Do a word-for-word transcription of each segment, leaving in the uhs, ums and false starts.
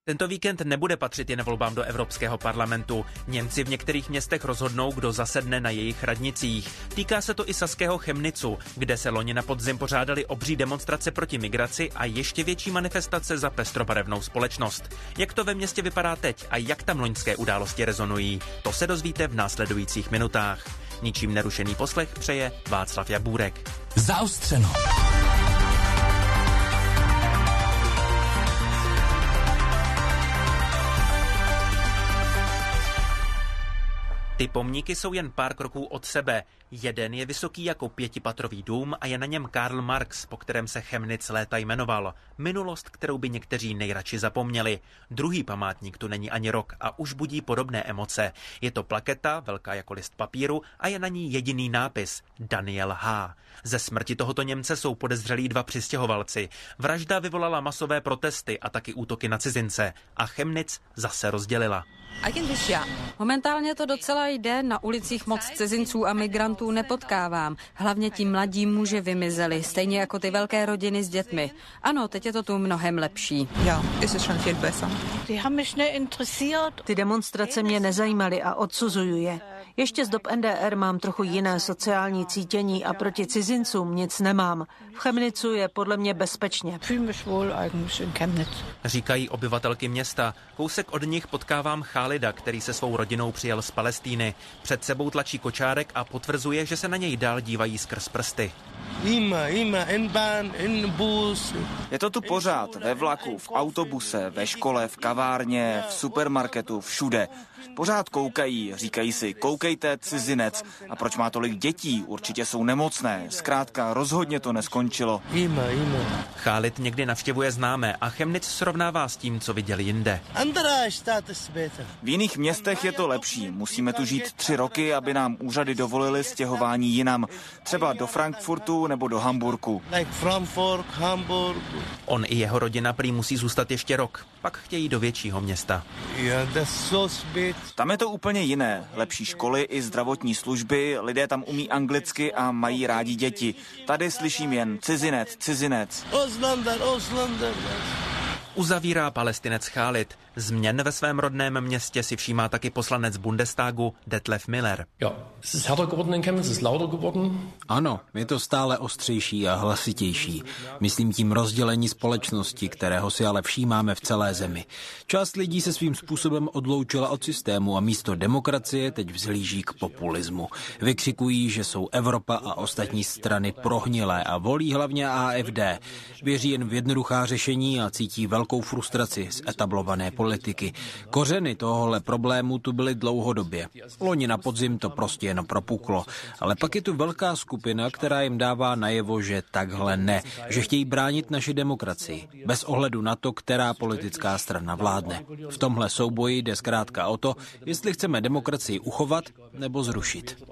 Tento víkend nebude patřit jen volbám do Evropského parlamentu. Němci v některých městech rozhodnou, kdo zasedne na jejich radnicích. Týká se to i saského Chemnicu, kde se loni na podzim pořádali obří demonstrace proti migraci a ještě větší manifestace za pestrobarevnou společnost. Jak to ve městě vypadá teď a jak tam loňské události rezonují, to se dozvíte v následujících minutách. Ničím nerušený poslech přeje Václav Jabůrek. Zaostřeno. Ty pomníky jsou jen pár kroků od sebe. Jeden je vysoký jako pětipatrový dům a je na něm Karl Marx, po kterém se Chemnitz léta jmenoval. Minulost, kterou by někteří nejradši zapomněli. Druhý památník tu není ani rok a už budí podobné emoce. Je to plaketa, velká jako list papíru, a je na ní jediný nápis – Daniel H. Ze smrti tohoto Němce jsou podezřelí dva přistěhovalci. Vražda vyvolala masové protesty a taky útoky na cizince. A Chemnitz zase rozdělila. Momentálně to docela jde, na ulicích moc cizinců a migrantů nepotkávám. Hlavně ti mladí muži vymizeli, stejně jako ty velké rodiny s dětmi. Ano, teď je to tu mnohem lepší. Ty demonstrace mě nezajímaly a odsuzuju je. Ještě z dob N D R mám trochu jiné sociální cítění a proti cizincům nic nemám. V Chemnitzu je podle mě bezpečně. Říkají obyvatelky města. Kousek od nich potkávám Chálida, který se svou rodinou přijel z Palestíny. Před sebou tlačí kočárek a potvrzuje, že se na něj dál dívají skrz prsty. Je to tu pořád, ve vlaku, v autobuse, ve škole, v kavárně, v supermarketu, všude. Pořád koukají, říkají si, koukejte, cizinec. A proč má tolik dětí? Určitě jsou nemocné. Zkrátka, rozhodně to neskončilo. Chálid někdy navštěvuje známé a Chemnitz srovnává s tím, co viděl jinde. V jiných městech je to lepší. Musíme tu žít tři roky, aby nám úřady dovolily stěhování jinam. Třeba do Frankfurtu nebo do Hamburku. On i jeho rodina prý musí zůstat ještě rok. Pak chtějí do většího města. Tam je to úplně jiné. Lepší školy i zdravotní služby, lidé tam umí anglicky a mají rádi děti. Tady slyším jen cizinec, cizinec. Uzavírá Palestinec Chálid. Změn ve svém rodném městě si všímá taky poslanec Bundestagu Detlef Miller. Ano, je to stále ostřejší a hlasitější. Myslím tím rozdělení společnosti, kterého si ale všímáme v celé zemi. Část lidí se svým způsobem odloučila od systému a místo demokracie teď vzhlíží k populismu. Vykřikují, že jsou Evropa a ostatní strany prohnilé a volí hlavně A F D. Věří jen v jednoduchá řešení a cítí velkou frustraci z etablované politiky. Kořeny tohohle problému tu byly dlouhodobě. Loni na podzim to prostě jen propuklo. Ale pak je tu velká skupina, která jim dává najevo, že takhle ne. Že chtějí bránit naši demokracii. Bez ohledu na to, která politická strana vládne. V tomhle souboji jde zkrátka o to, jestli chceme demokracii uchovat nebo zrušit.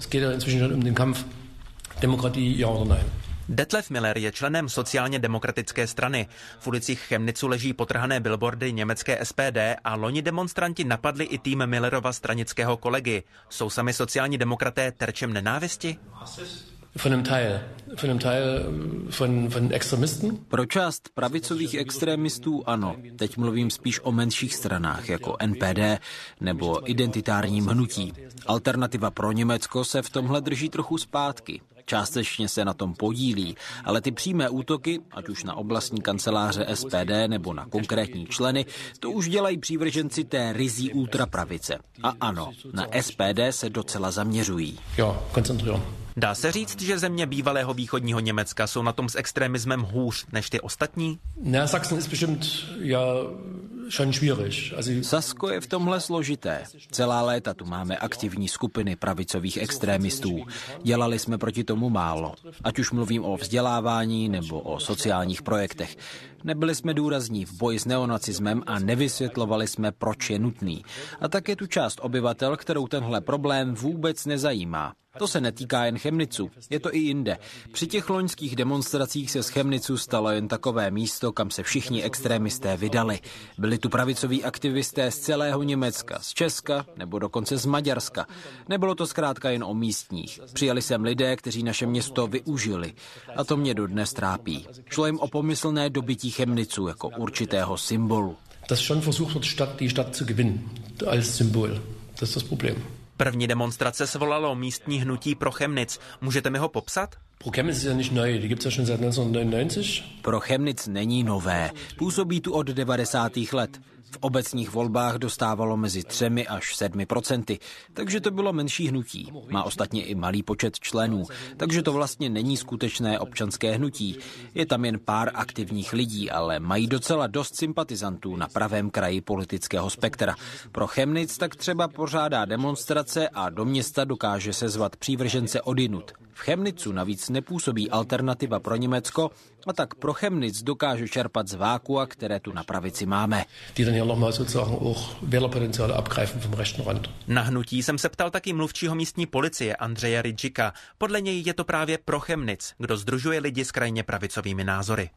Detlef Miller je členem sociálně demokratické strany. V ulicích Chemnitzu leží potrhané billboardy německé S P D a loni demonstranti napadli i tým Millerova stranického kolegy. Jsou sami sociální demokraté terčem nenávisti? Pro část pravicových extremistů ano. Teď mluvím spíš o menších stranách, jako N P D nebo identitárním hnutí. Alternativa pro Německo se v tomhle drží trochu zpátky. Částečně se na tom podílí, ale ty přímé útoky, ať už na oblastní kanceláře S P D nebo na konkrétní členy, to už dělají přívrženci té ryzí ultrapravice. A ano, na S P D se docela zaměřují. Jo, koncentrují. Dá se říct, že země bývalého východního Německa jsou na tom s extremismem hůř než ty ostatní? Na Sachsen ist bestimmt ja schon schwierig. Also Sasko je v tomhle složité. Celá léta tu máme aktivní skupiny pravicových extrémistů. Dělali jsme proti tomu málo. Ať už mluvím o vzdělávání nebo o sociálních projektech. Nebyli jsme důrazní v boji s neonacismem a nevysvětlovali jsme, proč je nutný. A tak je tu část obyvatel, kterou tenhle problém vůbec nezajímá. To se netýká jen Chemnitzu, je to i jinde. Při těch loňských demonstracích se z Chemnitzu stalo jen takové místo, kam se všichni extrémisté vydali. Byli tu pravicoví aktivisté z celého Německa, z Česka nebo dokonce z Maďarska. Nebylo to zkrátka jen o místních. Přijeli sem lidé, kteří naše město využili. A to mě dodnes trápí. Šlo jim o pomyslné dobytí Chemnitzu jako určitého symbolu. Dass schon versucht wird, Stadt, die Stadt zu gewinnen, als Symbol. Das ist das Problem. První demonstrace svolalo místní hnutí pro Chemnitz. Můžete mi ho popsat? Pro Chemnitz ist ja nicht neu, die gibt's ja schon seit neunzehnhundertneunundneunzig. Pro Chemnitz není nové. Působí tu od devadesátých let. V obecních volbách dostávalo mezi třemi až sedmi procenty, takže to bylo menší hnutí. Má ostatně i malý počet členů, takže to vlastně není skutečné občanské hnutí. Je tam jen pár aktivních lidí, ale mají docela dost sympatizantů na pravém kraji politického spektra. Pro Chemnitz tak třeba pořádá demonstrace a do města dokáže sezvat přívržence odinut. V Chemnitzu navíc nepůsobí alternativa pro Německo a tak pro Chemnitz dokáže čerpat z vákua, které tu na pravici máme. Na hnutí jsem se ptal taky mluvčího místní policie Andreje Rydžika. Podle něj je to právě pro Chemnitz, kdo sdružuje lidi s krajně pravicovými názory.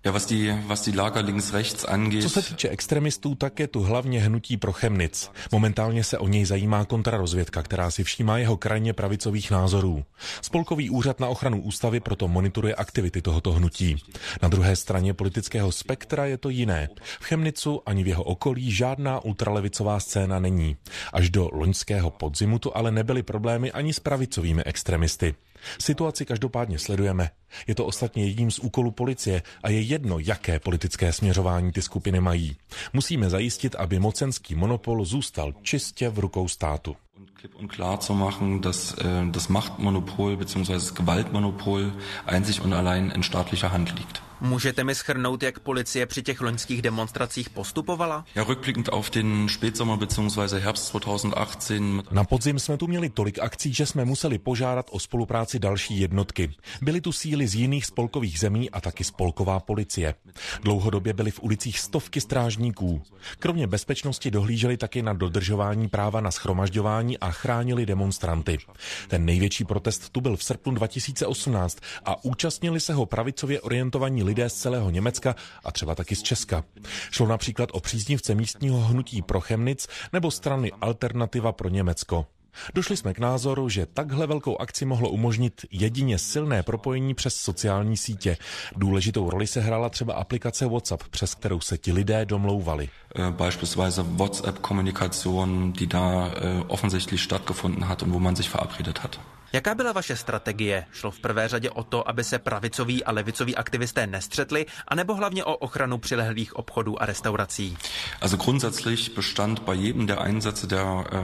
Co se týče extremistů, tak je tu hlavně hnutí pro Chemnitz. Momentálně se o něj zajímá kontrarozvědka, která si všímá jeho krajně pravicových názorů. Spolkový úřad na ochranu ústavy proto monitoruje aktivity tohoto hnutí. Na druhé straně politického spektra je to jiné. V Chemnitzu ani v jeho okolí žádná ultralevicová scéna není. Až do loňského podzimu tu ale nebyly problémy ani s pravicovými extremisty. Situaci každopádně sledujeme. Je to ostatně jedním z úkolů policie a je jedno, jaké politické směřování ty skupiny mají. Musíme zajistit, aby mocenský monopol zůstal čistě v rukou státu. Klipp und klar zu machen, dass äh, das Machtmonopol bzw. das Gewaltmonopol einzig und allein in staatlicher Hand liegt. Můžete mi shrnout, jak policie při těch loňských demonstracích postupovala? Ja, rückblickend auf den Spätsommer bzw. Herbst zweitausendachtzehn. Na podzim jsme tu měli tolik akcí, že jsme museli požádat o spolupráci další jednotky. Byly tu síly z jiných spolkových zemí a taky spolková policie. Dlouhodobě byly v ulicích stovky strážníků. Kromě bezpečnosti dohlíželi taky na dodržování práva na shromažďování a chránili demonstranty. Ten největší protest tu byl v srpnu dva tisíce osmnáct a účastnili se ho pravicově orientovaní lidé z celého Německa a třeba taky z Česka. Šlo například o příznivce místního hnutí pro Chemnitz nebo strany Alternativa pro Německo. Došli jsme k názoru, že takhle velkou akci mohlo umožnit jedině silné propojení přes sociální sítě. Důležitou roli se hrála třeba aplikace WhatsApp, přes kterou se ti lidé domlouvali. Beispielsweise WhatsApp-Kommunikation, die da offensichtlich stattgefunden hat und wo man sich verabredet hat. Jaká byla vaše strategie? Šlo v prvé řadě o to, aby se pravicoví a levicoví aktivisté nestřetli, anebo hlavně o ochranu přilehlých obchodů a restaurací? Also grundsätzlich bestand bei jedem der Einsätze der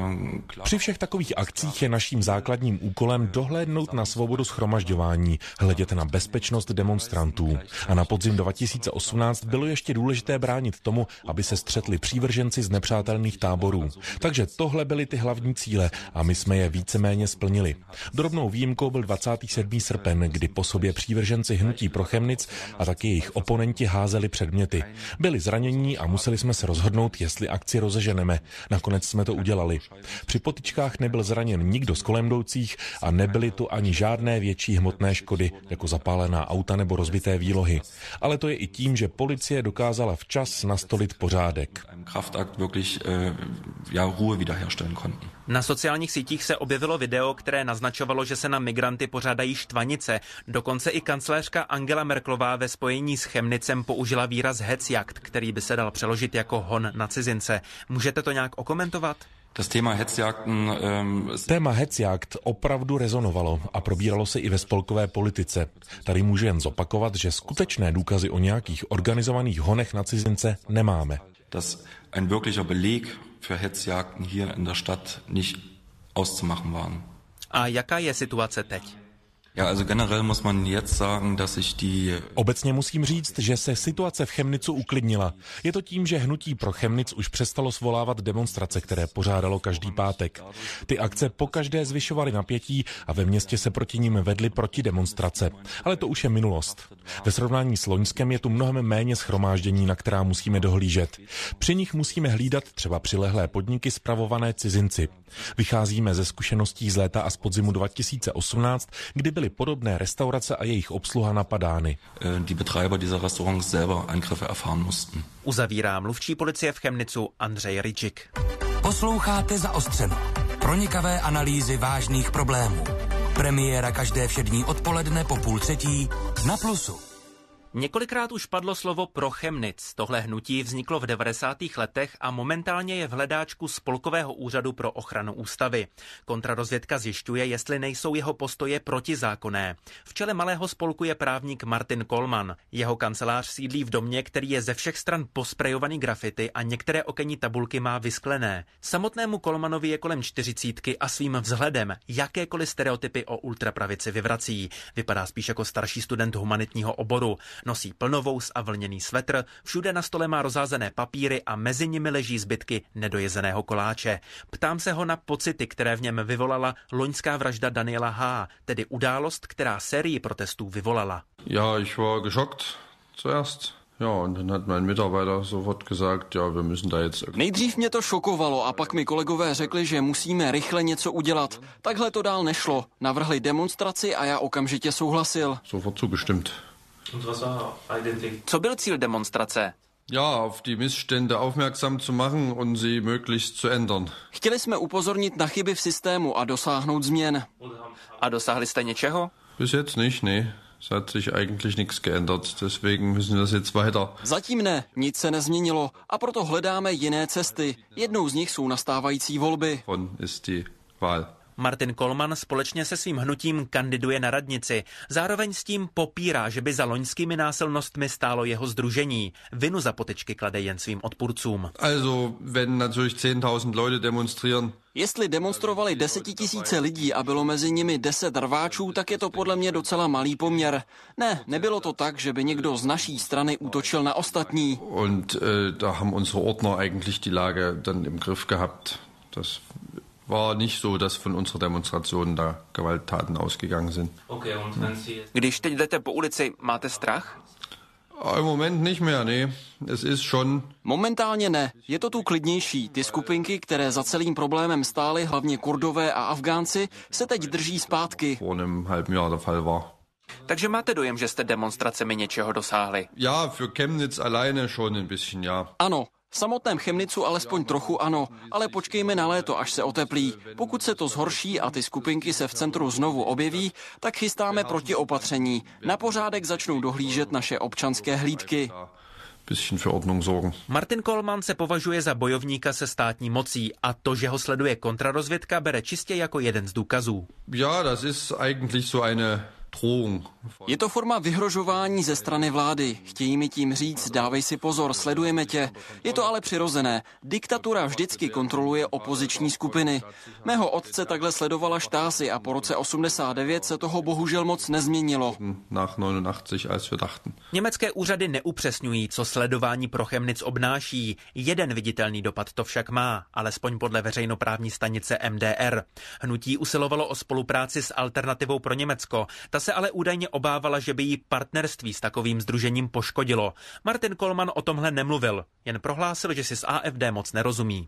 Při všech takových akcích je naším základním úkolem dohlédnout na svobodu shromažďování, hledět na bezpečnost demonstrantů. A na podzim dva tisíce osmnáct bylo ještě důležité bránit tomu, aby se střetli přívrženci z nepřátelných táborů. Takže tohle byly ty hlavní cíle a my jsme je víceméně splnili. Drobnou výjimkou byl dvacátého sedmého srpen, kdy po sobě přívrženci hnutí pro Chemnitz a taky jejich oponenti házeli předměty. Byli zranění a museli jsme se rozhodnout, jestli akci rozeženeme. Nakonec jsme to udělali. Při potyčkách nebyl zraněn nikdo z kolem jdoucích a nebyly tu ani žádné větší hmotné škody, jako zapálená auta nebo rozbité výlohy. Ale to je i tím, že policie dokázala včas nastolit pořádek. Na sociálních sítích se objevilo video, které naznačovalo, že se na migranty pořádají štvanice. Dokonce i kancléřka Angela Merkelová ve spojení s Chemnitzem použila výraz Hetzjagd, který by se dal přeložit jako hon na cizince. Můžete to nějak okomentovat? Das Thema Hetzjagden, ähm, Téma Hetzjagd opravdu rezonovalo a probíralo se i ve spolkové politice. Tady můžu jen zopakovat, že skutečné důkazy o nějakých organizovaných honech na cizince nemáme. Dass ein wirklicher Beleg für Hetzjagden hier in der Stadt nicht auszumachen waren. A jaká je situace teď? Ja, also generell muss man jetzt sagen, dass sich die... Obecně musím říct, že se situace v Chemnitzu uklidnila. Je to tím, že hnutí pro Chemnitz už přestalo svolávat demonstrace, které pořádalo každý pátek. Ty akce pokaždé zvyšovaly napětí a ve městě se proti nim vedly protidemonstrace. Ale to už je minulost. Ve srovnání s loňskem je tu mnohem méně shromáždění, na která musíme dohlížet. Při nich musíme hlídat třeba přilehlé podniky spravované cizinci. Vycházíme ze zkušeností z léta a z podzimu dva tisíce osmnáct, kdy byly podobné restaurace a jejich obsluha napadány. Die Betreiber dieser Restaurants selber Angriffe erfahren mussten. Uzavírá mluvčí policie v Chemnitzu Andrej Rydžik. Posloucháte Zaostřeno. Pronikavé analýzy vážných problémů. Premiéra každé všední odpoledne po půl třetí na Plusu. Několikrát už padlo slovo pro Chemnitz. Tohle hnutí vzniklo v devadesátých letech a momentálně je v hledáčku Spolkového úřadu pro ochranu ústavy. Kontrarozvědka zjišťuje, jestli nejsou jeho postoje protizákonné. V čele malého spolku je právník Martin Kollmann. Jeho kancelář sídlí v domě, který je ze všech stran posprejovaný grafity a některé okenní tabulky má vysklené. Samotnému Kollmannovi je kolem čtyřicítky a svým vzhledem jakékoliv stereotypy o ultrapravici vyvrací. Vypadá spíš jako starší student humanitního oboru. Nosí plnovous a vlněný svetr, všude na stole má rozházené papíry a mezi nimi leží zbytky nedojezeného koláče. Ptám se ho na pocity, které v něm vyvolala loňská vražda Daniela H., tedy událost, která sérii protestů vyvolala. Ja, ich war geschockt zuerst. Ja, und dann hat mein Mitarbeiter sofort gesagt, ja, wir müssen da jetzt... Nejdřív mě to šokovalo a pak mi kolegové řekli, že musíme rychle něco udělat. Takhle to dál nešlo. Navrhli demonstraci a já okamžitě souhlasil. Sofort zugestimmt. Co byl cíl demonstrace? Ja, auf die Missstände aufmerksam zu machen und sie möglichst zu ändern. Chtěli jsme upozornit na chyby v systému a dosáhnout změn. A dosáhli jste něčeho? Bis jetzt nicht, ne. Es hat sich eigentlich nichts geändert, deswegen müssen wir das jetzt weiter. Zatím ne, nic se nezměnilo a proto hledáme jiné cesty. Jednou z nich jsou nastávající volby. Von ist die Wahl. Martin Kollmann společně se svým hnutím kandiduje na radnici. Zároveň s tím popírá, že by za loňskými násilnostmi stálo jeho sdružení. Vinu za potyčky klade jen svým odpůrcům. Also, wenn natürlich zehntausend Leute demonstrieren. Jestli demonstrovali desetitisíce lidí a bylo mezi nimi deset rváčů, tak je to podle mě docela malý poměr. Ne, nebylo to tak, že by někdo z naší strany útočil na ostatní. Und äh, da haben unsere Ordner eigentlich die Lage dann im Griff gehabt. Das war nicht so, dass von unserer Demonstration da Gewalttaten ausgegangen sind. Když teď jdete po ulici, máte strach? Im Moment nicht mehr, ne. Es ist schon... Momentálně ne. Je to tu klidnější. Ty skupinky, které za celým problémem stály, hlavně Kurdové a Afgánci, se teď drží zpátky. Vor einem halben Jahr der Fall war. Takže máte dojem, že jste demonstracemi něčeho dosáhli? Ja, für Chemnitz alleine schon ein bisschen, ja. Ano. V samotném Chemnitzu alespoň trochu ano, ale počkejme na léto, až se oteplí. Pokud se to zhorší a ty skupinky se v centru znovu objeví, tak chystáme protiopatření. Na pořádek začnou dohlížet naše občanské hlídky. Martin Kollmann se považuje za bojovníka se státní mocí a to, že ho sleduje kontrarozvědka, bere čistě jako jeden z důkazů. Ja, das ist eigentlich so eine Je to forma vyhrožování ze strany vlády. Chtějí mi tím říct, dávej si pozor, sledujeme tě. Je to ale přirozené. Diktatura vždycky kontroluje opoziční skupiny. Mého otce takhle sledovala Stasi a po roce osmdesát devět se toho bohužel moc nezměnilo. Nach neunundachtzig, als wir dachten. Německé úřady neupřesňují, co sledování pro Chemnitz obnáší. Jeden viditelný dopad to však má, alespoň podle veřejnoprávní stanice M D R. Hnutí usilovalo o spolupráci s Alternativou pro Německo. Ta se ale údajně obávala, že by jí partnerství s takovým sdružením poškodilo. Martin Kollmann o tomhle nemluvil, jen prohlásil, že si s A F D moc nerozumí.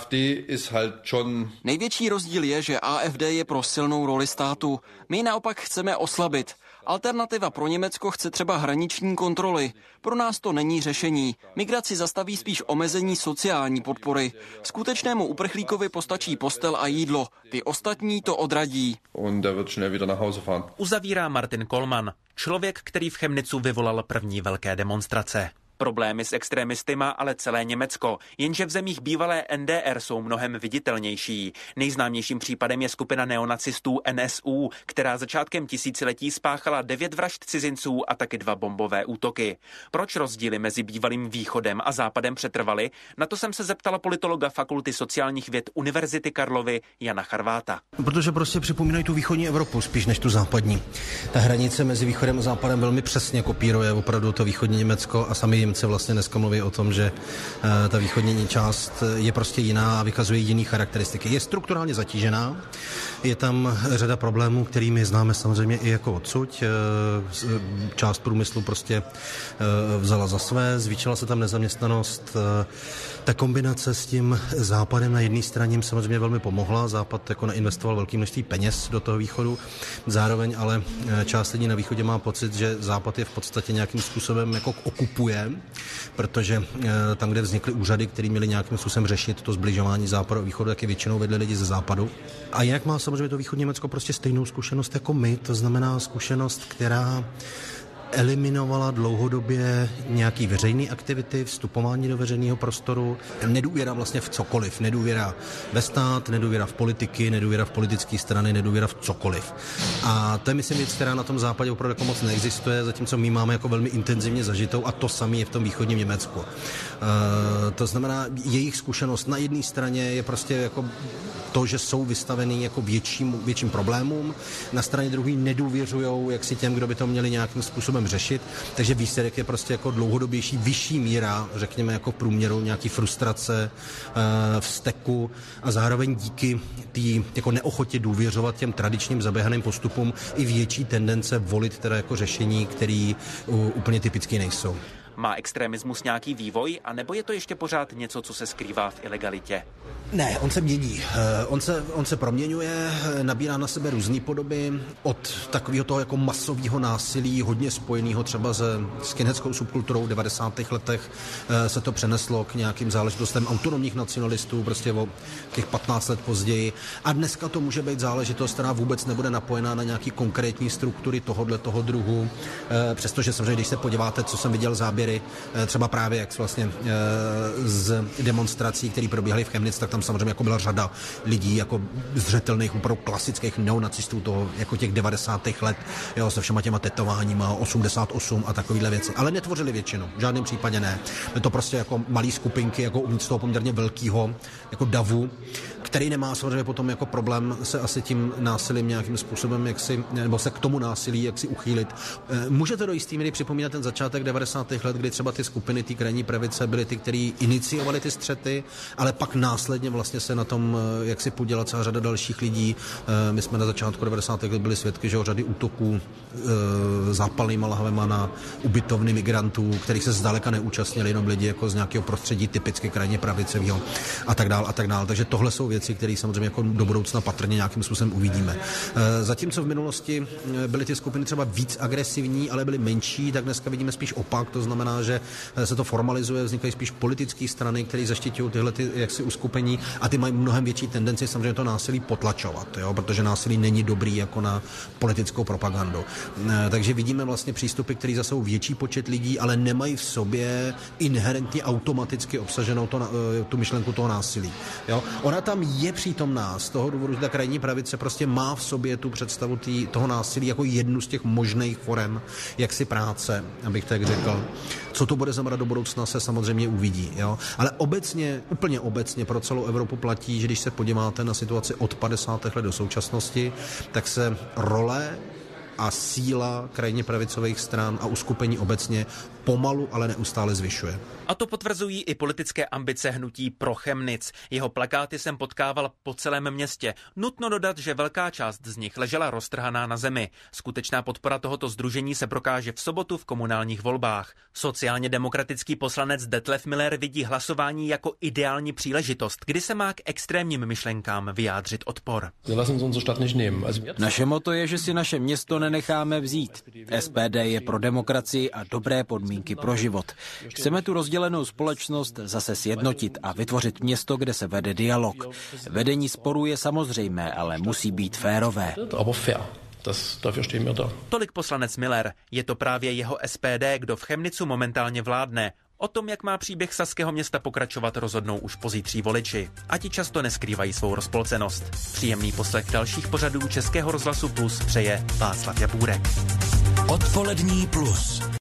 Největší rozdíl je, že A F D je pro silnou roli státu. My naopak chceme oslabit. Alternativa pro Německo chce třeba hraniční kontroly. Pro nás to není řešení. Migraci zastaví spíš omezení sociální podpory. Skutečnému uprchlíkovi postačí postel a jídlo. Ty ostatní to odradí. Uzavírá Martin Kollmann, člověk, který v Chemnitzu vyvolal první velké demonstrace. Problémy s extremisty má ale celé Německo, jenže v zemích bývalé N D R jsou mnohem viditelnější. Nejznámějším případem je skupina neonacistů N S U, která začátkem tisíciletí spáchala devět vražd cizinců a taky dva bombové útoky. Proč rozdíly mezi bývalým východem a západem přetrvaly? Na to jsem se zeptala politologa Fakulty sociálních věd Univerzity Karlovy Jana Charváta. Protože prostě připomínají tu východní Evropu spíš než tu západní. Ta hranice mezi východem a západem velmi přesně kopíruje opravdu to východní Německo a sami se vlastně dneska mluví o tom, že uh, ta východní část je prostě jiná a vykazuje jiný charakteristiky. Je strukturálně zatížená, je tam řada problémů, kterými známe samozřejmě i jako odsud. Uh, část průmyslu prostě uh, vzala za své, zvýšila se tam nezaměstnanost. Uh, ta kombinace s tím západem na jedné straně jim samozřejmě velmi pomohla. Západ jako nainvestoval velké množství peněz do toho východu. Zároveň ale část lidí na východě má pocit, že západ je v podstatě nějakým způsobem jako okupuje, protože tam, kde vznikly úřady, které měly nějakým způsobem řešit to zbližování západu a východu, tak je většinou vedli lidi ze západu. A jinak má samozřejmě to východní Německo prostě stejnou zkušenost jako my, to znamená zkušenost, která eliminovala dlouhodobě nějaký veřejný aktivity, vstupování do veřejného prostoru, nedůvěra vlastně v cokoliv, nedůvěra ve stát, nedůvěra v politiky, nedůvěra v politické strany, nedůvěra v cokoliv. A to je, myslím, věc, která na tom západě opravdu jako moc neexistuje, zatímco my máme jako velmi intenzivně zažitou a to samé je v tom východním Německu. Uh, to znamená, jejich zkušenost na jedné straně je prostě jako to, že jsou vystavený jako větším, větším problémům, na straně druhé nedůvěřujou jak si těm, kdo by to měli nějakým způsobem řešit, takže výsledek je prostě jako dlouhodobější, vyšší míra, řekněme jako v průměru, nějaký frustrace, vzteku a zároveň díky té jako neochotě důvěřovat těm tradičním zaběhaným postupům i větší tendence volit teda jako řešení, které úplně typické nejsou. Má extremismus nějaký vývoj, anebo je to ještě pořád něco, co se skrývá v ilegalitě? Ne, on se mění. On se, on se proměňuje, nabírá na sebe různé podoby, od takového toho jako masového násilí, hodně spojeného třeba se skinheadskou subkulturou v devadesátých letech, se to přeneslo k nějakým záležitostem autonomních nacionalistů, prostě o těch patnáct let později. A dneska to může být záležitost, která vůbec nebude napojená na nějaký konkrétní struktury tohohle toho druhu, přestože samozřejmě, když se podíváte, co jsem viděl záběry, třeba právě jak vlastně z demonstrací, které probíhaly v Chemnitz, tak tam samozřejmě jako byla řada lidí jako zřetelných, opravdu klasických neonacistů toho, jako těch devadesátých let, jo, se všema těma tetováníma, osmdesát osm a takovýhle věci. Ale netvořili většinu, v žádném případě ne. Je to prostě jako malý skupinky, jako uvnitř toho poměrně velkého jako davu, který nemá samozřejmě potom jako problém se asi tím násilím nějakým způsobem, jak si, nebo se k tomu násilí jak si uchýlit. Může to do jistý míry připomínat ten začátek devadesátých let, kdy třeba ty skupiny té krajní pravice byly ty, který iniciovali ty střety, ale pak následně vlastně se na tom, jak si podělat celá řada dalších lidí. My jsme na začátku devadesátých let byli svědky, že o řady útoků zápalnýma lahvema na ubytovny migrantů, kterých se zdaleka neúčastnili jenom lidi jako z nějakého prostředí typicky krajně pravicového a tak dál a tak dál. Takže tohle jsou věci, které samozřejmě jako do budoucna patrně nějakým způsobem uvidíme. Zatímco v minulosti byly ty skupiny třeba víc agresivní, ale byly menší, tak dneska vidíme spíš opak. To znamená, že se to formalizuje, vznikají spíš politické strany, které zaštiťují tyhle ty jaksi uskupení a ty mají mnohem větší tendenci samozřejmě to násilí potlačovat, jo? Protože násilí není dobrý jako na politickou propagandu. Takže vidíme vlastně přístupy, které zase jsou větší počet lidí, ale nemají v sobě inherentně automaticky obsaženou to, tu myšlenku toho násilí. Jo? Ona tam je přítomná z toho důvodu, že ta krajní pravice prostě má v sobě tu představu tý, toho násilí jako jednu z těch možných forem jaksi práce, abych tak řekl. Co to bude znamenat do budoucna, se samozřejmě uvidí. Jo? Ale obecně, úplně obecně pro celou Evropu platí, že když se podíváte na situaci od padesátých let do současnosti, tak se role a síla krajně pravicových stran a uskupení obecně pomalu, ale neustále zvyšuje. A to potvrzují i politické ambice hnutí Pro Chemnitz. Jeho plakáty jsem potkával po celém městě. Nutno dodat, že velká část z nich ležela roztrhaná na zemi. Skutečná podpora tohoto sdružení se prokáže v sobotu v komunálních volbách. Sociálně demokratický poslanec Detlef Miller vidí hlasování jako ideální příležitost, kdy se má k extrémním myšlenkám vyjádřit odpor. Naše motto je, že si naše město nenecháme vzít. S P D je pro demokracii a dobré podmínky pro život. Chceme tu rozdělenou společnost zase sjednotit a vytvořit město, kde se vede dialog. Vedení sporů je samozřejmé, ale musí být férové. Tolik poslanec Miller. Je to právě jeho S P D, kdo v Chemnitzu momentálně vládne. O tom, jak má příběh saského města pokračovat, rozhodnou už pozítří voliči. A ti často neskrývají svou rozpolcenost. Příjemný poslech dalších pořadů Českého rozhlasu Plus přeje Václav Jabůrek. Odpolední plus.